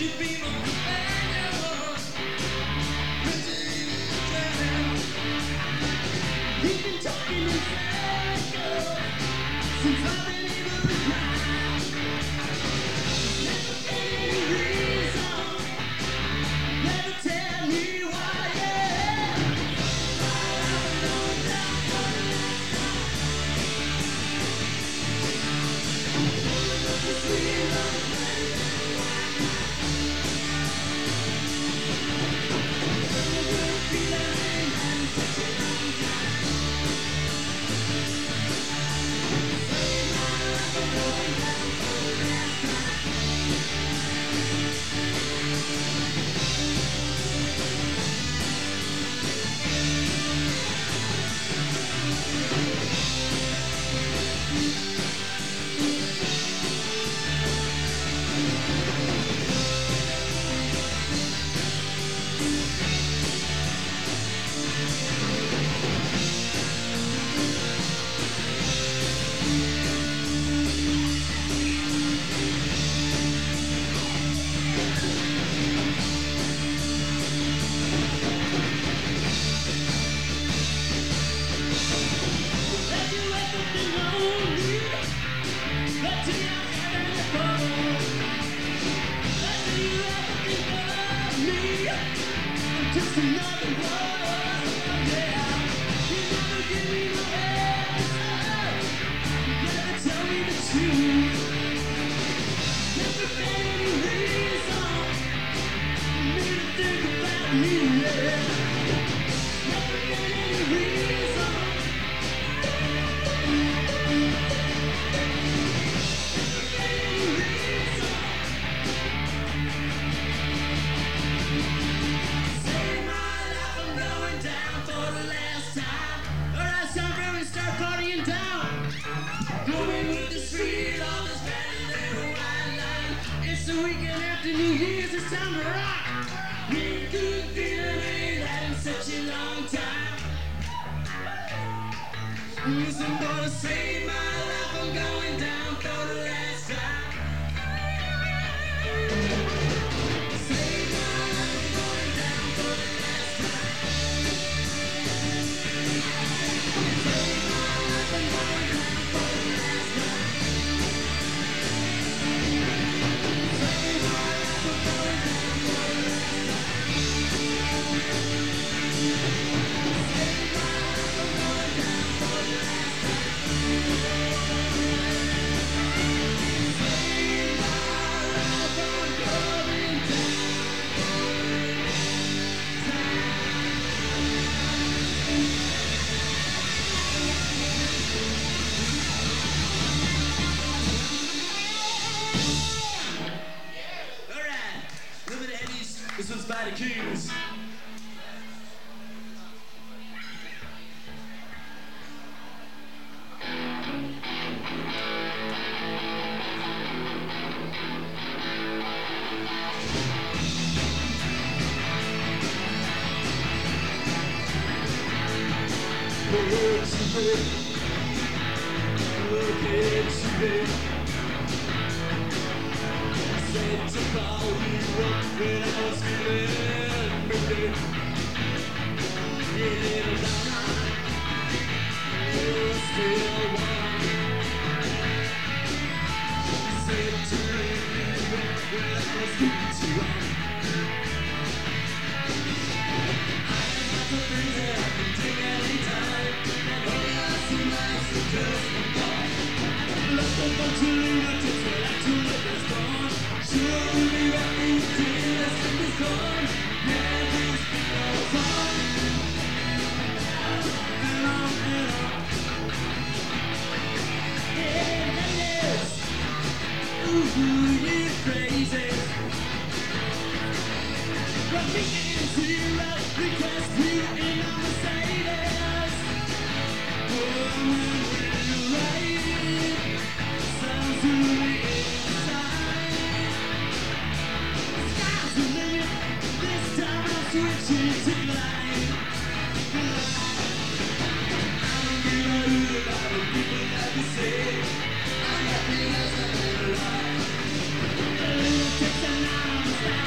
Takes an arm,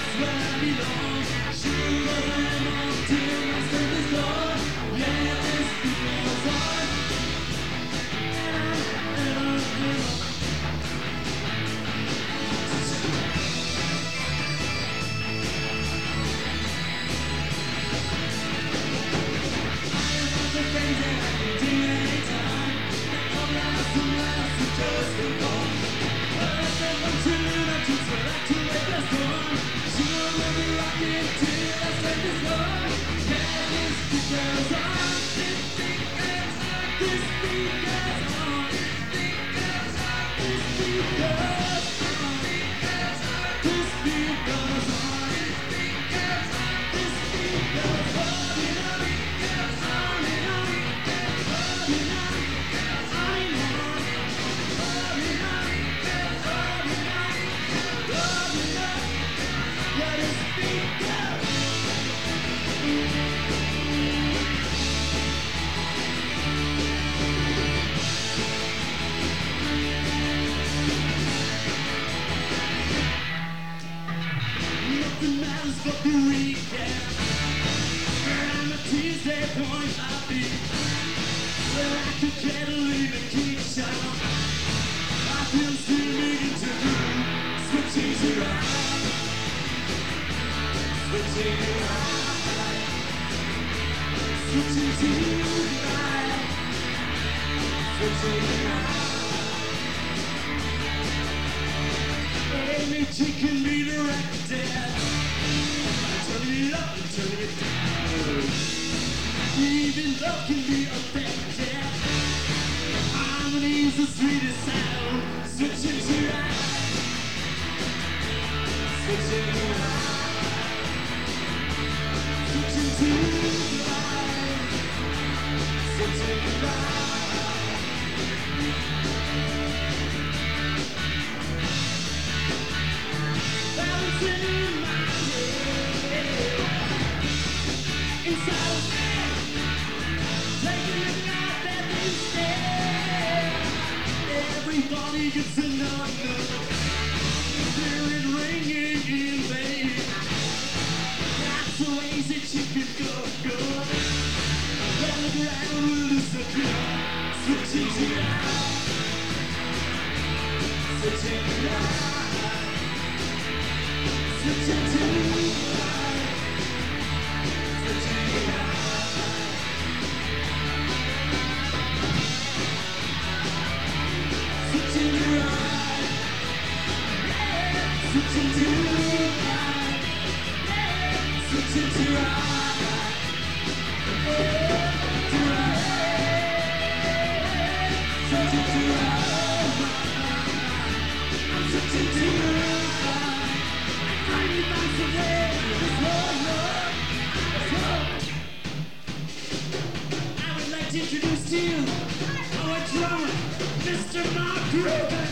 for the weekend. And a Tuesday point I'll be where I could get a little kitchen. I feel streaming into you, switching to right, switching to right, switching to right, switching to right. Any chicken be directed. Turn it up and turn it down. Even love can be affected. Harmony's the sweetest sound. Switching to right, switching to right, switching to right, switching to right. Bouncing in my head, inside of me, taking it out that instead. Everybody gets another, hear it ringing in vain. That's the ways that you can go. Let the ground will disappear. Switching to right, switching to right. Switching to right, switching to right. Switching to right, switching to right, switching to right, to right, switching to right. I'm switching to right. Finally found some way, this love. I would like to introduce to you our drummer, Mr. Mark Rubin.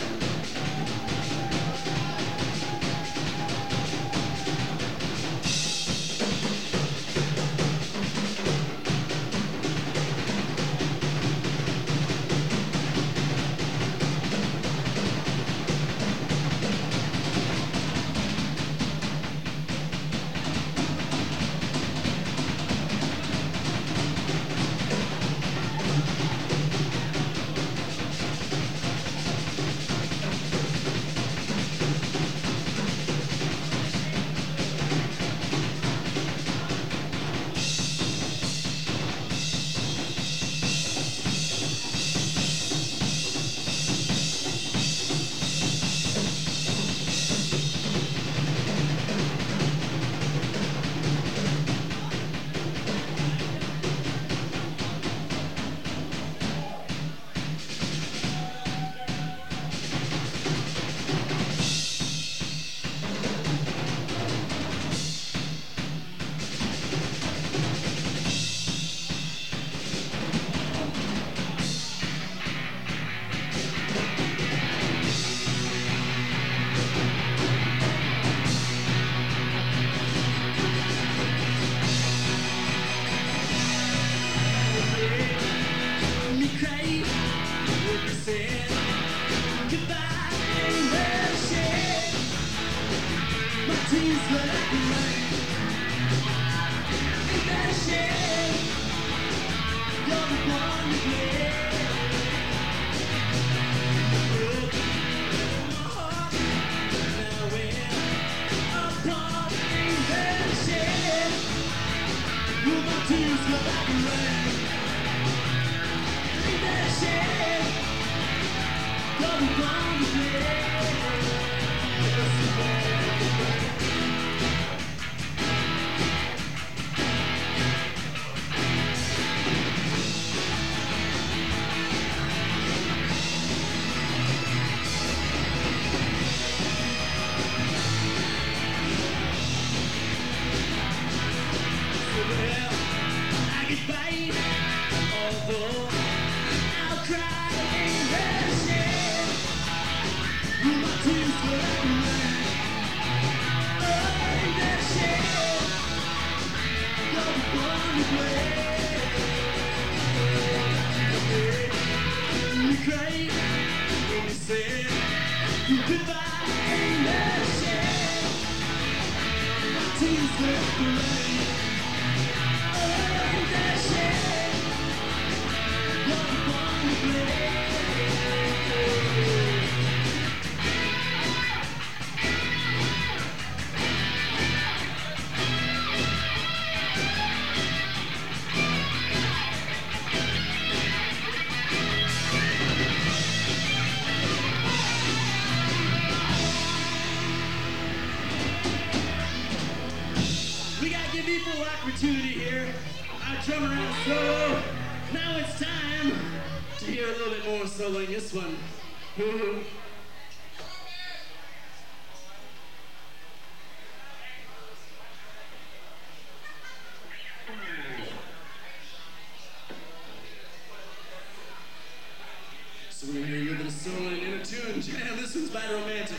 We gotta give me full opportunity here. Our drummer out solo. Now it's time to hear a little bit more soloing this one. So we're gonna hear a little bit of soloing in a tune. Jam, this one's Bad Romantic.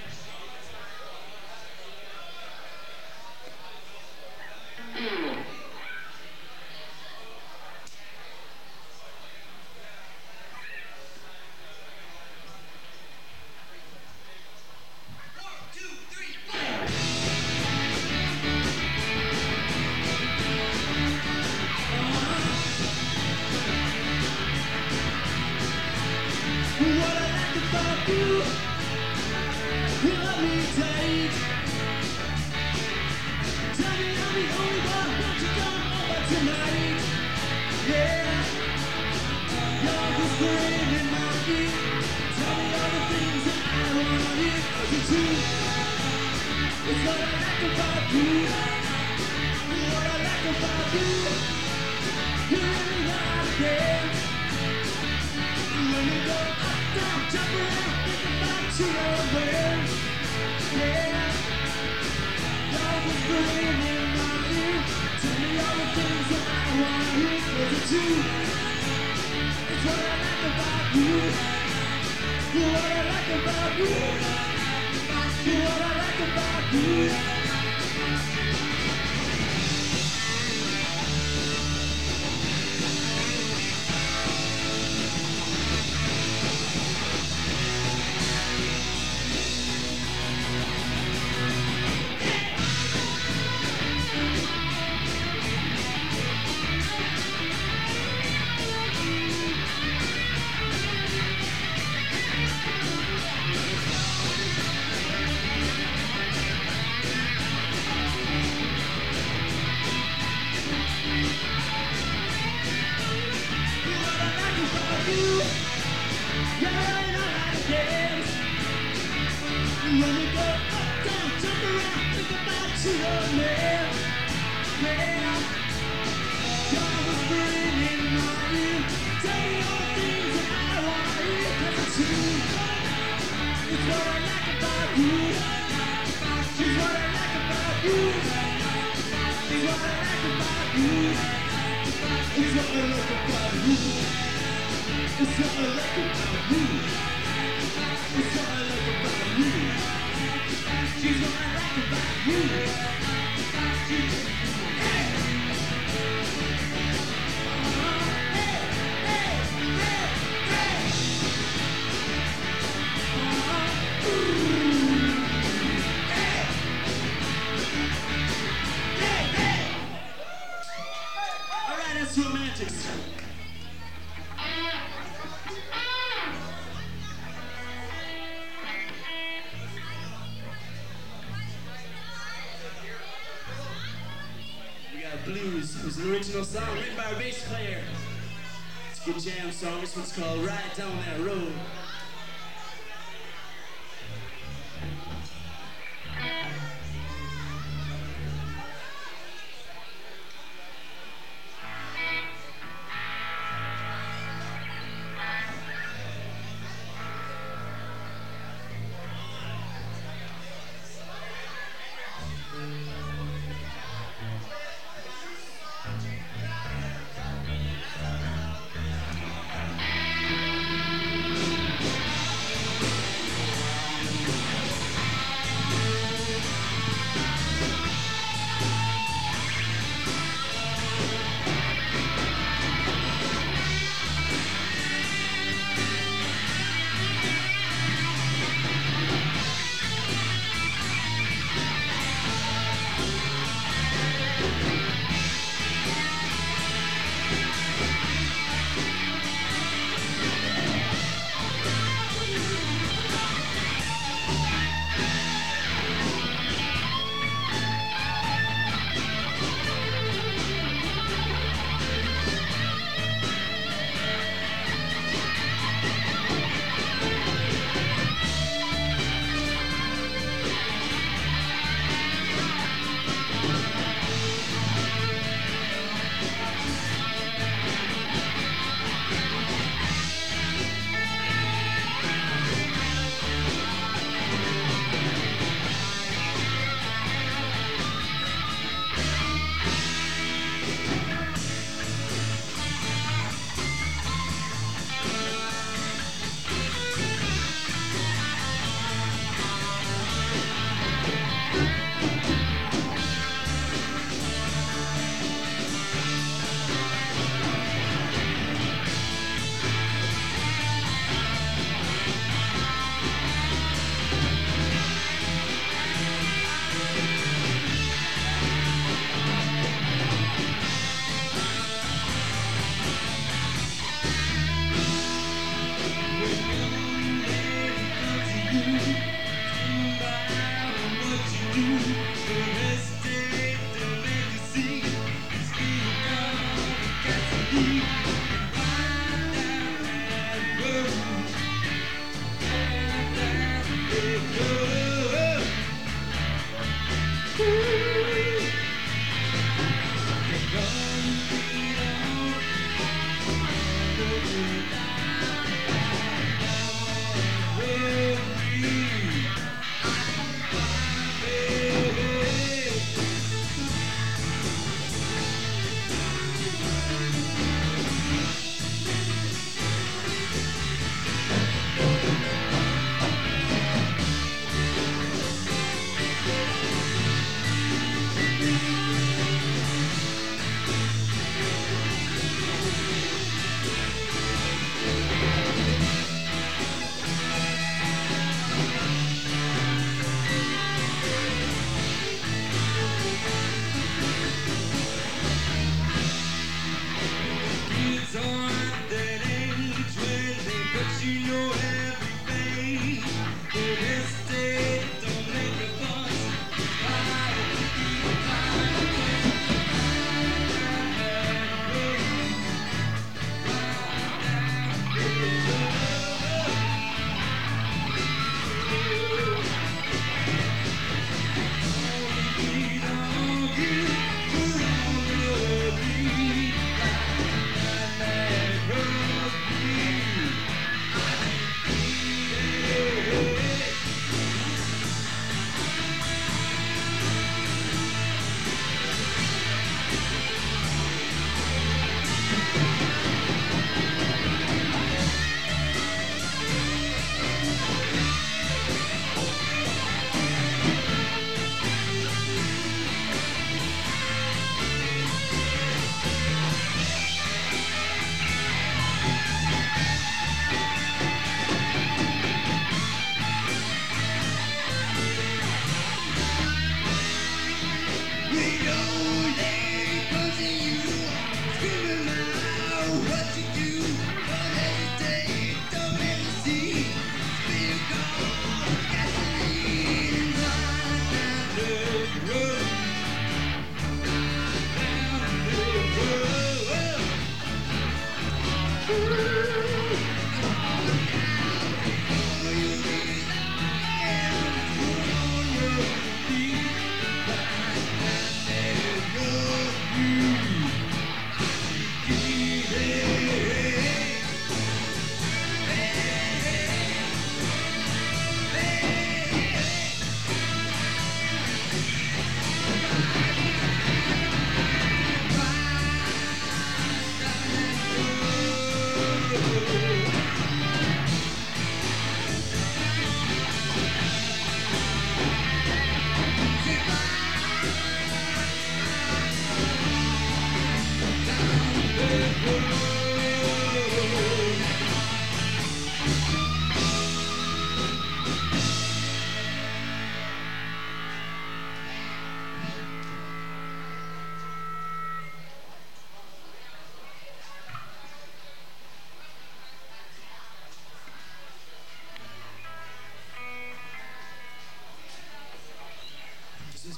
What I like about you, love me tight. Tell me I'm the only one, what you done over tonight? Yeah, you're whispering in my ear. Tell me all the things that I wanna hear. 'Cause it's you, it's what I like about you. What I like about you, you really not there. When you go up, down, jump around, think about you nowhere. Yeah, you're whispering in my ear. Tell me all the things that I wanna hear. 'Cause it's you, it's what I like about you. What I like about you. What I like about you. When you go up, down, jump around, think about you, oh man. Yeah, you're whispering in my ear. Tell me all the things that I want to hear. 'Cause it's you, it's what I like about you. It's what I like about you. It's what I like about you. It's what I like about you. It's what I like about you. It's what I like about you. She's what I like about you. Hey! All right, that's Romantics. Blues. It was an original song written by our bass player. It's a good jam song. This one's called Ride Down That Road.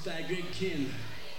by Greg Kinn.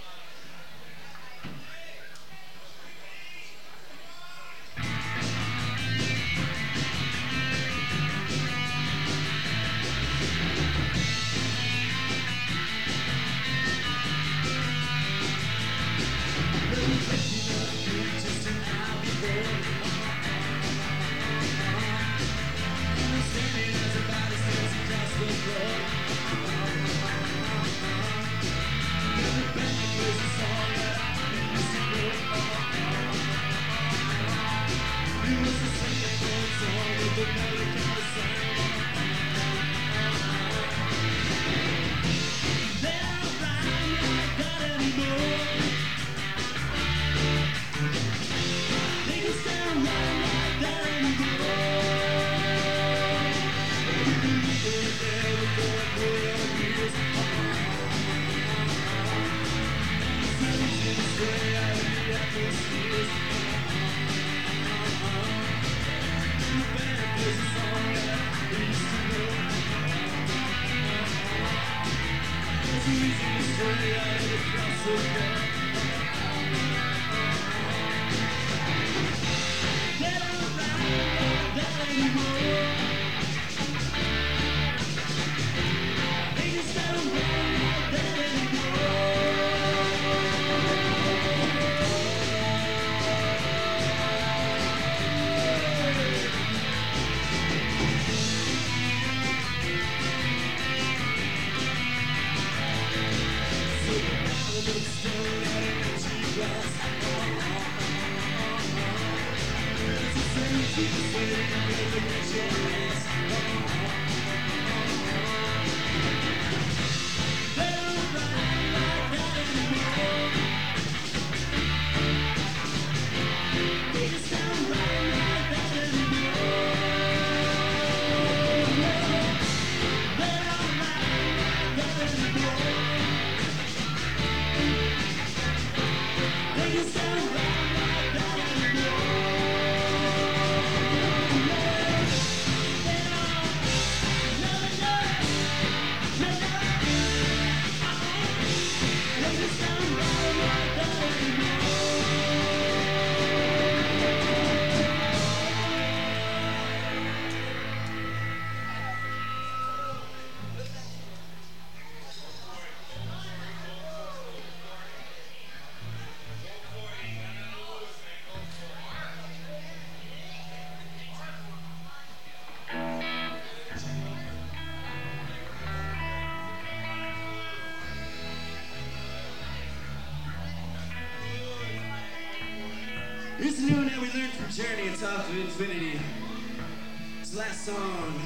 Here's a new one that we learned from Journey. It's Off to Infinity. It's the last song.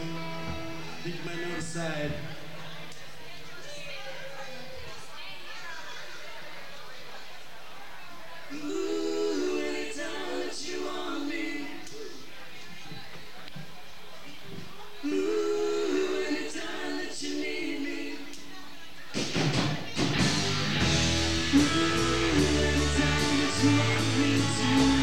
I think you might know the side. Ooh, anytime that you want me. Ooh, anytime that you need me. Ooh, anytime that you want me to.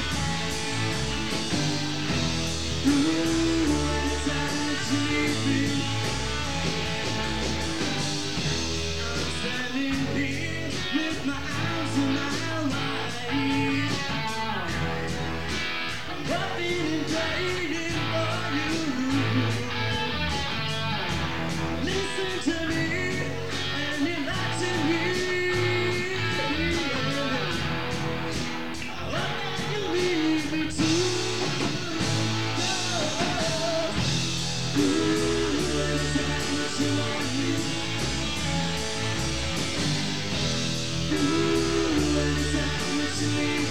See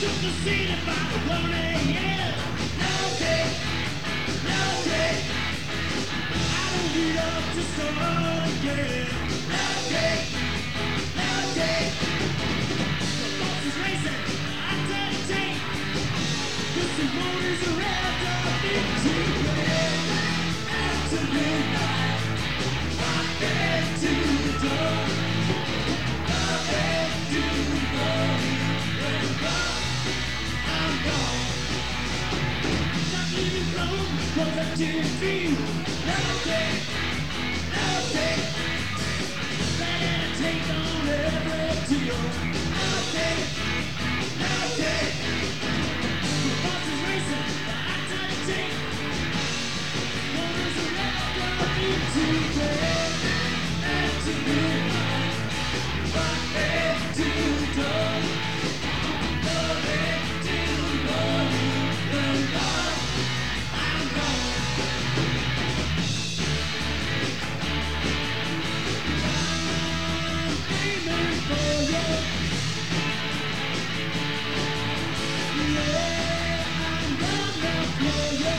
took the scene about 1 a.m. No day, no day. I don't need up to start again. No day, no day. The boss is racing, I take. Cause the motors are revved up into red. After midnight, I'm head to the door. I'm head to the morning. When I'm gone. Not leaving home, cause I didn't feel. No day, no day. Let it take on every deal. No day, no day. The boss is racing, I take. Motors are wrapped up into red. After midnight, right head to the door. No head to the morning. When I'm gone. Aiming for you. Yeah, I'm gonna for you.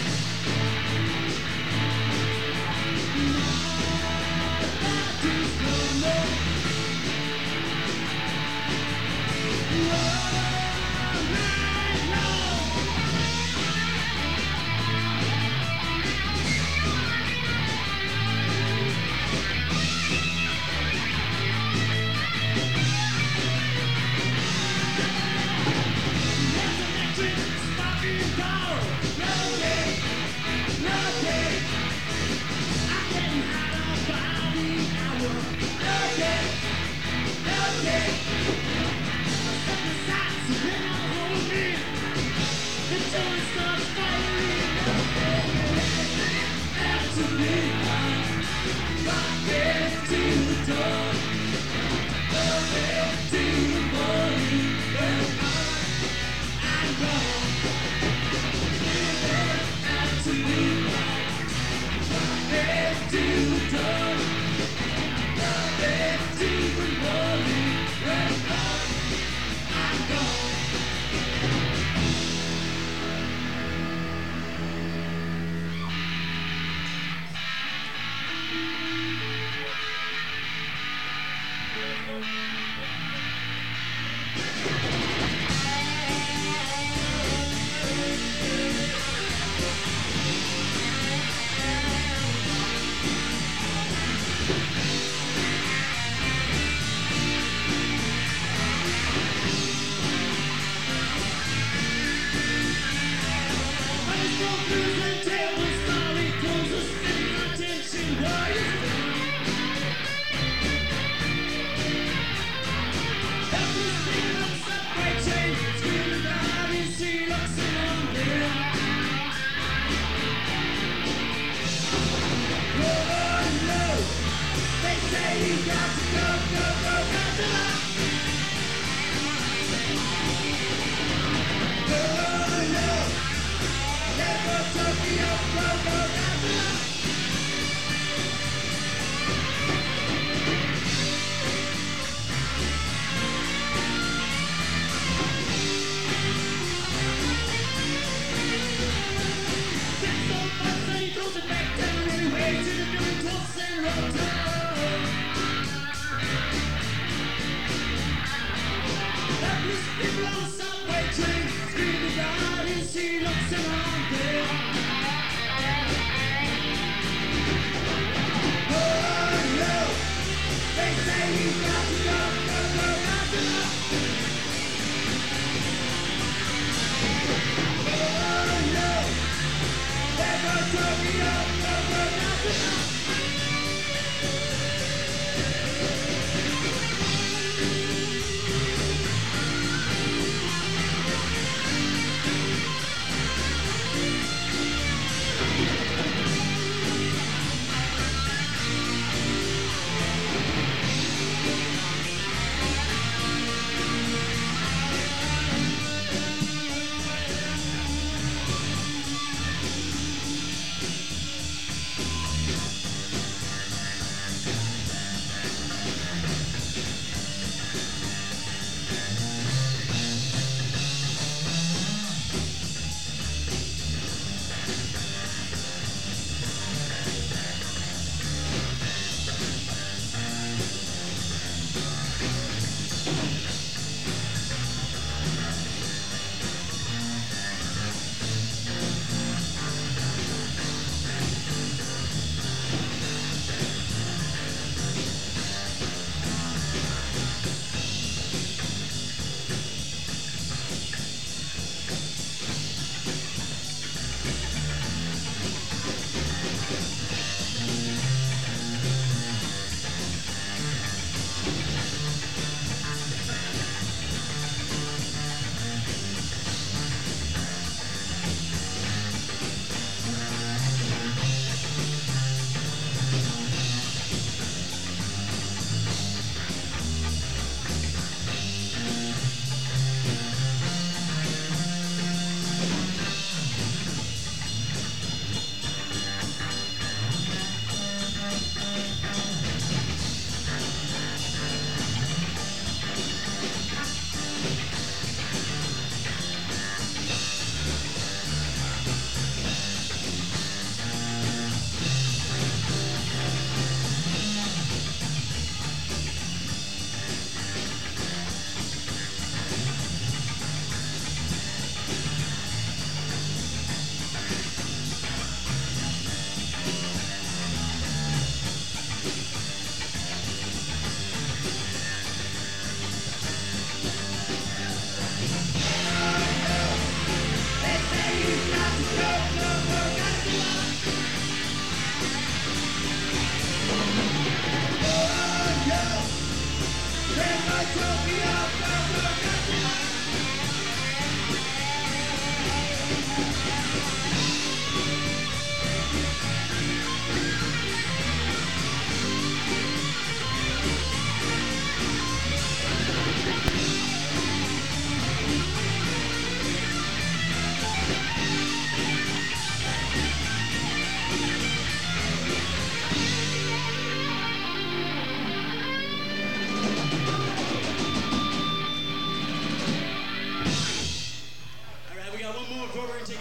My body's gonna all night long. There's electric sparking power. No day, no day. I'm getting hotter by the hour. No day, no day. I set the sights and then I'll hold in. The joint starts firing. After midnight, right head to the door. No head to the morning. When I'm gone. After midnight, right head to the door. No head to the morning. When I'm gone.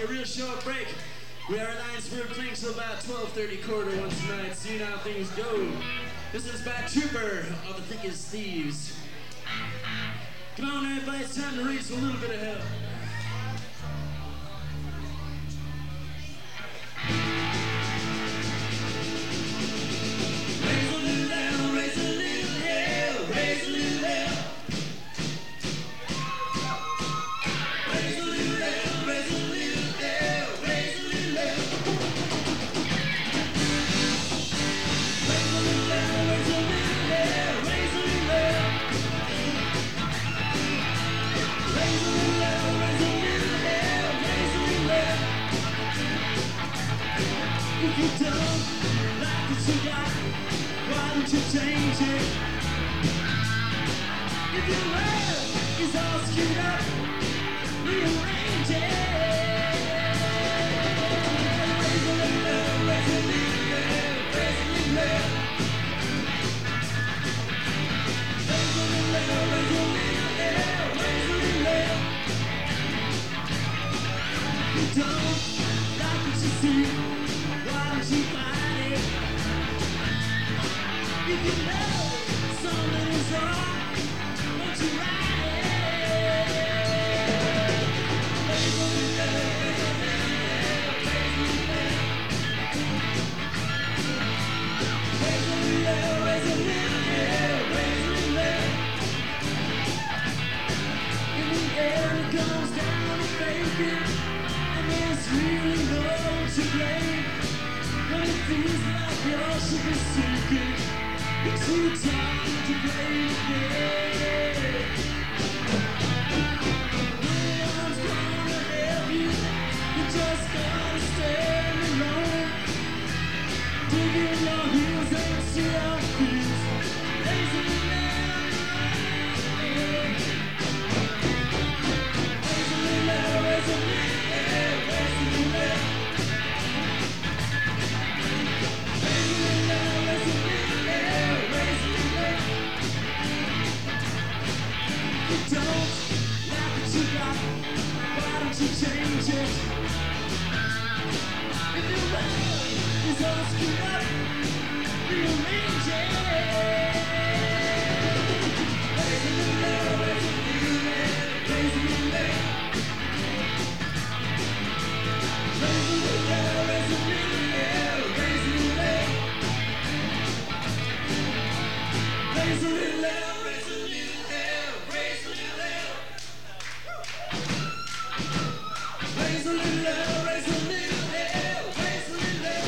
take a real short break. We are Alliance. We're playing till about 12:30, quarter one tonight. See how things go. This is Bad Trooper of the Thickest Thieves. Come on, everybody, it's time to reach a little bit of help. Raise a little hell, raise a little hell, raise a little hell. Raise a little hell, raise a little hell, raise a little hell. Raise a little hell, raise a little hell, raise a little hell. Raise a little hell, raise a little hell, raise a little hell. If you don't like what you got, why don't you change it? If your love is all screwed up, rearrange it. Raise a little hell, raise a little hell, raise a little hell. Raise a little hell, raise a little hell, raise a little hell. You don't like what you see, why don't you fight it? If you know something is wrong, won't you write it? Raise a little hell, raise a little hell, raise a little hell. Raise a little hell, raise a little hell, raise a little hell. In the air it comes down to bacon, and there's really no one to blame. When it feels like your ship is sinking, you're too tired to play the game. No one's gonna help you, you just gotta stand alone. Dig in your heels and see how it feels. Raise a little hell, raise a little hell, raise a little hell, raise a little hell. Raise a little hell, raise a little hell, raise a little hell. You don't like what you got, why don't you change it? If your love is all screwed up, rearrange it. Raise a little hell, raise a little hell, raise a little hell. Raise a little hell, raise a little hell, raise a little hell. Raise a little hell, raise a little hell, raise a little hell. Raise a little hell, raise a little hell, raise a little hell.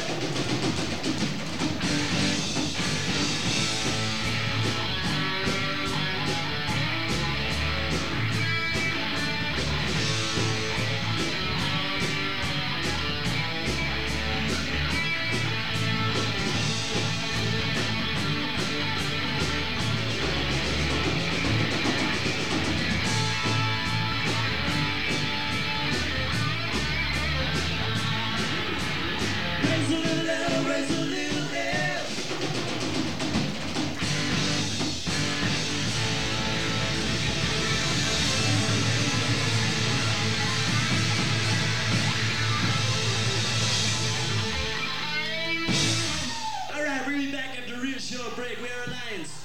Raise a little hell, raise a little hell. All right, bring me back after a real short break. We are Alliance.